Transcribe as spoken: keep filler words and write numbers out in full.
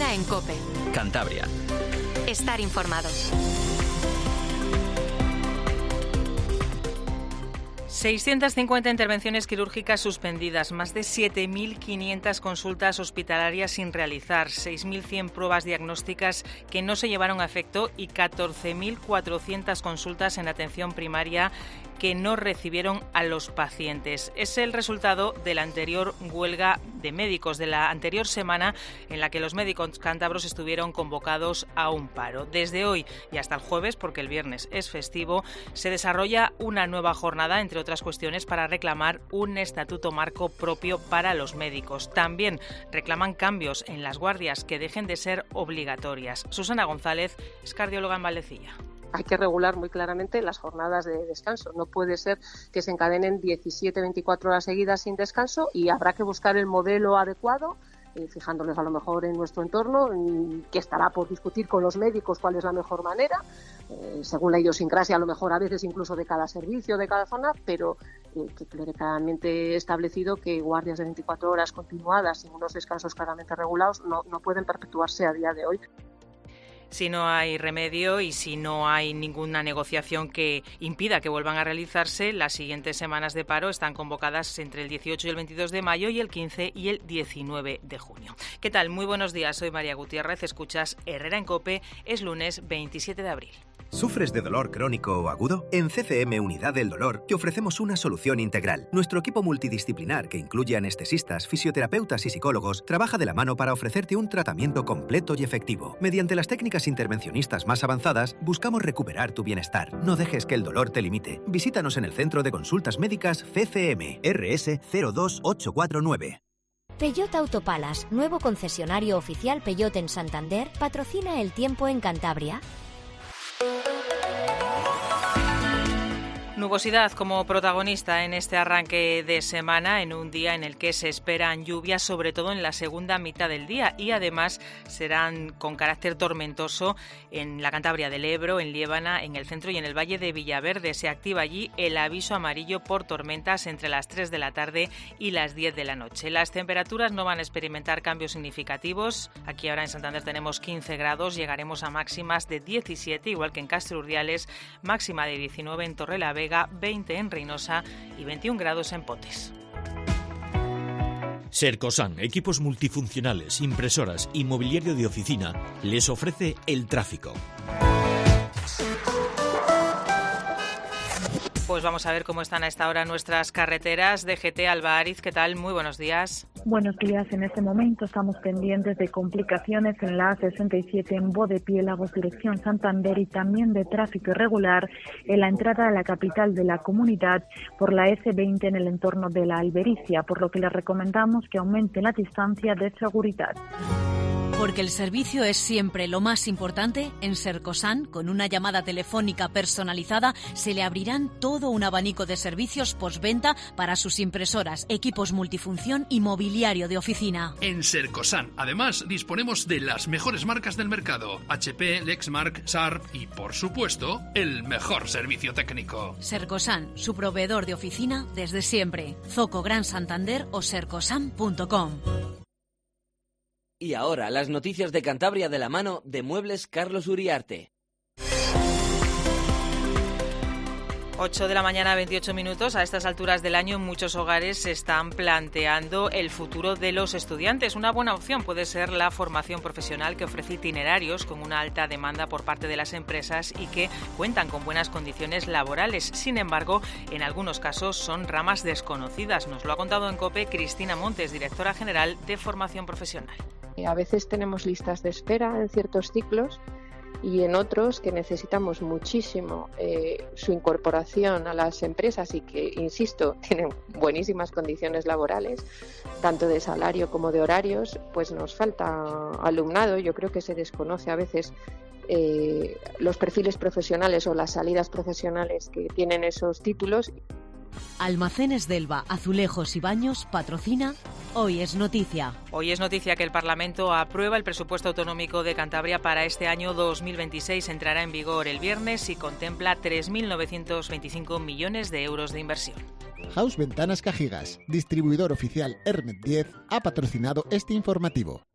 Herrera en COPE. Cantabria. Estar informado. seiscientas cincuenta intervenciones quirúrgicas suspendidas, más de siete mil quinientas consultas hospitalarias sin realizar, seis mil cien pruebas diagnósticas que no se llevaron a efecto y catorce mil cuatrocientas consultas en atención primaria que no recibieron a los pacientes. Es el resultado de la anterior huelga de médicos, de la anterior semana en la que los médicos cántabros estuvieron convocados a un paro. Desde hoy y hasta el jueves, porque el viernes es festivo, se desarrolla una nueva jornada, entre otras cuestiones, para reclamar un estatuto marco propio para los médicos. También reclaman cambios en las guardias que dejen de ser obligatorias. Susana González es cardióloga en Valdecilla. Hay que regular muy claramente las jornadas de descanso. No puede ser que se encadenen diecisiete, veinticuatro horas seguidas sin descanso y habrá que buscar el modelo adecuado, eh, fijándonos a lo mejor en nuestro entorno, que estará por discutir con los médicos cuál es la mejor manera, eh, según la idiosincrasia a lo mejor a veces incluso de cada servicio, de cada zona, pero eh, que claramente establecido que guardias de veinticuatro horas continuadas sin unos descansos claramente regulados no, no pueden perpetuarse a día de hoy. Si no hay remedio y si no hay ninguna negociación que impida que vuelvan a realizarse, las siguientes semanas de paro están convocadas entre el dieciocho y el veintidós de mayo y el quince y el diecinueve de junio. ¿Qué tal? Muy buenos días, soy María Gutiérrez, escuchas Herrera en COPE, es lunes veintisiete de abril. ¿Sufres de dolor crónico o agudo? En C C M Unidad del Dolor te ofrecemos una solución integral. Nuestro equipo multidisciplinar, que incluye anestesistas, fisioterapeutas y psicólogos, trabaja de la mano para ofrecerte un tratamiento completo y efectivo. Mediante las técnicas intervencionistas más avanzadas, buscamos recuperar tu bienestar. No dejes que el dolor te limite. Visítanos en el Centro de Consultas Médicas C C M, R S cero dos ocho cuatro nueve. Peugeot Autopalas, nuevo concesionario oficial Peugeot en Santander, patrocina el tiempo en Cantabria. Nubosidad como protagonista en este arranque de semana, en un día en el que se esperan lluvias, sobre todo en la segunda mitad del día, y además serán con carácter tormentoso en la Cantabria del Ebro, en Liébana, en el centro y en el Valle de Villaverde. Se activa allí el aviso amarillo por tormentas entre las tres de la tarde y las diez de la noche. Las temperaturas no van a experimentar cambios significativos. Aquí ahora en Santander tenemos quince grados, llegaremos a máximas de diecisiete, igual que en Castro Urdiales, máxima de diecinueve en Torrelavega, veinte en Reynosa y veintiún grados en Potes. Sercosan, equipos multifuncionales, impresoras y mobiliario de oficina, les ofrece el tráfico. Pues vamos a ver cómo están a esta hora nuestras carreteras. D G T Alba Ariz, ¿qué tal? Muy buenos días. Buenos días. En este momento estamos pendientes de complicaciones en la A sesenta y siete en Bodepiélagos, dirección Santander, y también de tráfico irregular en la entrada a la capital de la comunidad por la ese veinte en el entorno de la Albericia, por lo que les recomendamos que aumente la distancia de seguridad. Porque el servicio es siempre lo más importante, en Sercosan, con una llamada telefónica personalizada, se le abrirán todo un abanico de servicios postventa para sus impresoras, equipos multifunción y mobiliario de oficina. En Sercosan, además, disponemos de las mejores marcas del mercado: H P, Lexmark, Sharp y, por supuesto, el mejor servicio técnico. Sercosan, su proveedor de oficina desde siempre. Zoco Gran Santander o sercosan punto com. Y ahora, las noticias de Cantabria de la mano de Muebles Carlos Uriarte. ocho de la mañana, veintiocho minutos. A estas alturas del año, en muchos hogares se están planteando el futuro de los estudiantes. Una buena opción puede ser la formación profesional, que ofrece itinerarios con una alta demanda por parte de las empresas y que cuentan con buenas condiciones laborales. Sin embargo, en algunos casos son ramas desconocidas. Nos lo ha contado en COPE Cristina Montes, directora general de Formación Profesional. A veces tenemos listas de espera en ciertos ciclos y en otros que necesitamos muchísimo eh, su incorporación a las empresas y que, insisto, tienen buenísimas condiciones laborales, tanto de salario como de horarios, pues nos falta alumnado. Yo creo que se desconoce a veces eh, los perfiles profesionales o las salidas profesionales que tienen esos títulos. Almacenes Delva, Azulejos y Baños patrocina Hoy es Noticia. Hoy es noticia que el Parlamento aprueba el presupuesto autonómico de Cantabria para este año dos mil veintiséis. Entrará en vigor el viernes y contempla tres mil novecientos veinticinco millones de euros de inversión. House Ventanas Cajigas, distribuidor oficial Hermet diez, ha patrocinado este informativo.